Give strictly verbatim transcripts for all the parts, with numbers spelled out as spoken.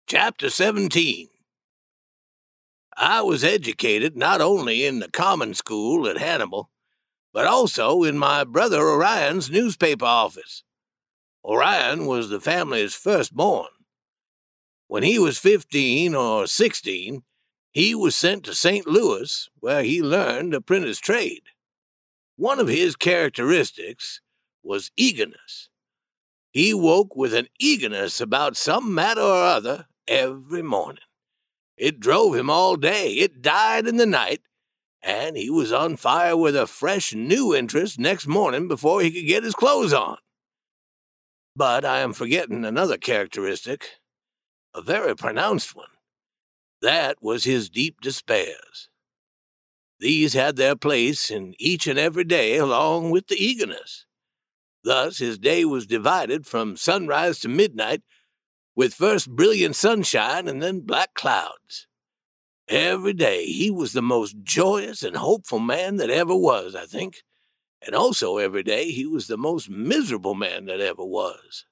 Chapter seventeen. I was educated not only in the common school at Hannibal, but also in my brother Orion's newspaper office. Orion was the family's firstborn. When he was fifteen or sixteen, he was sent to Saint Louis, where he learned a printer's trade. One of his characteristics was eagerness. He woke with an eagerness about some matter or other every morning. It drove him all day, it died in the night, and he was on fire with a fresh, new interest next morning before he could get his clothes on. But I am forgetting another characteristic, a very pronounced one. That was his deep despairs. These had their place in each and every day along with the eagerness. Thus his day was divided from sunrise to midnight, with first brilliant sunshine and then black clouds. Every day he was the most joyous and hopeful man that ever was, I think, and also every day he was the most miserable man that ever was.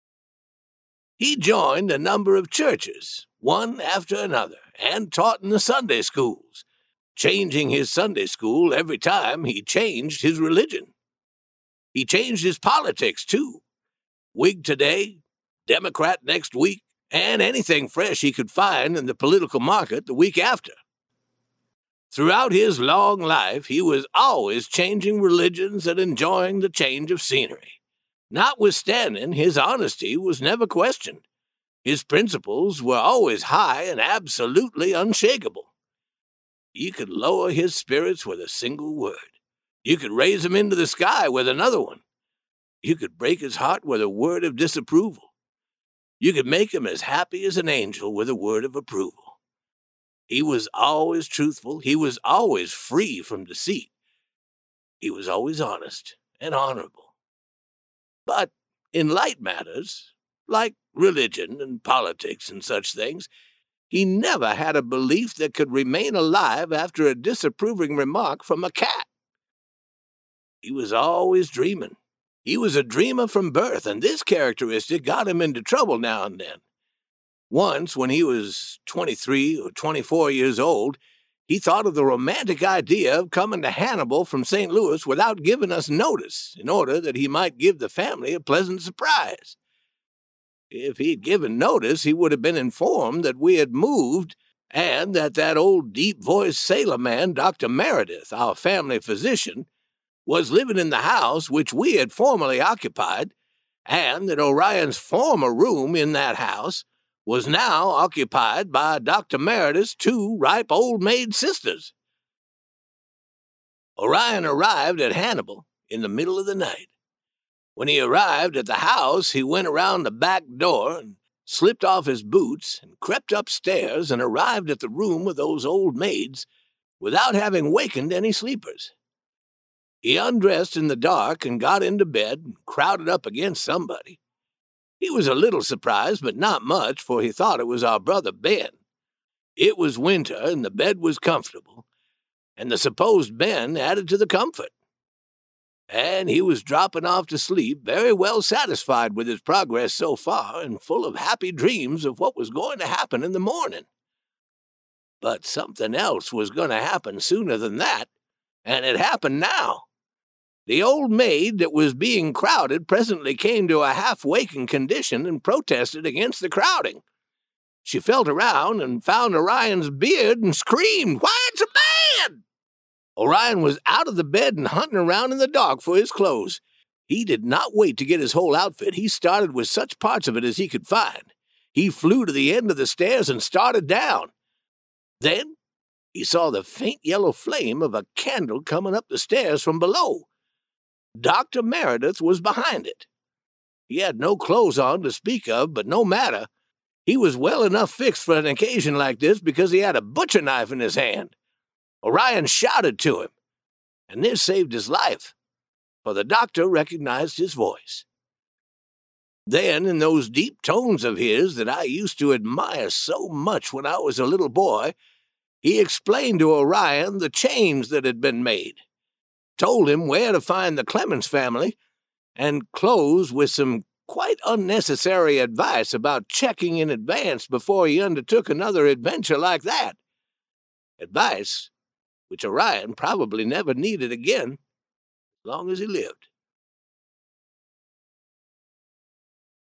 He joined a number of churches, one after another, and taught in the Sunday schools, changing his Sunday school every time he changed his religion. He changed his politics, too. Whig today, Democrat next week, and anything fresh he could find in the political market the week after. Throughout his long life, he was always changing religions and enjoying the change of scenery. Notwithstanding, his honesty was never questioned. His principles were always high and absolutely unshakable. You could lower his spirits with a single word. You could raise him into the sky with another one. You could break his heart with a word of disapproval. You could make him as happy as an angel with a word of approval. He was always truthful. He was always free from deceit. He was always honest and honorable. But in light matters, like religion and politics and such things, he never had a belief that could remain alive after a disapproving remark from a cat. He was always dreaming. He was a dreamer from birth, and this characteristic got him into trouble now and then. Once, when he was twenty-three or twenty-four years old, he thought of the romantic idea of coming to Hannibal from Saint Louis without giving us notice, in order that he might give the family a pleasant surprise. If he'd given notice, he would have been informed that we had moved, and that that old deep-voiced sailor man, Doctor Meredith, our family physician, was living in the house which we had formerly occupied, and that Orion's former room in that house was now occupied by Doctor Meredith's two ripe old maid sisters. Orion arrived at Hannibal in the middle of the night. When he arrived at the house, he went around the back door and slipped off his boots and crept upstairs and arrived at the room of those old maids without having wakened any sleepers. He undressed in the dark and got into bed and crowded up against somebody. He was a little surprised, but not much, for he thought it was our brother Ben. It was winter, and the bed was comfortable, and the supposed Ben added to the comfort. And he was dropping off to sleep, very well satisfied with his progress so far, and full of happy dreams of what was going to happen in the morning. But something else was going to happen sooner than that, and it happened now. The old maid that was being crowded presently came to a half-waking condition and protested against the crowding. She felt around and found Orion's beard and screamed, "Why, it's a man!" Orion was out of the bed and hunting around in the dark for his clothes. He did not wait to get his whole outfit. He started with such parts of it as he could find. He flew to the end of the stairs and started down. Then he saw the faint yellow flame of a candle coming up the stairs from below. Doctor Meredith was behind it. He had no clothes on to speak of, but no matter. He was well enough fixed for an occasion like this because he had a butcher knife in his hand. Orion shouted to him, and this saved his life, for the doctor recognized his voice. Then, in those deep tones of his that I used to admire so much when I was a little boy, he explained to Orion the change that had been made, told him where to find the Clemens family, and closed with some quite unnecessary advice about checking in advance before he undertook another adventure like that. Advice which Orion probably never needed again as long as he lived.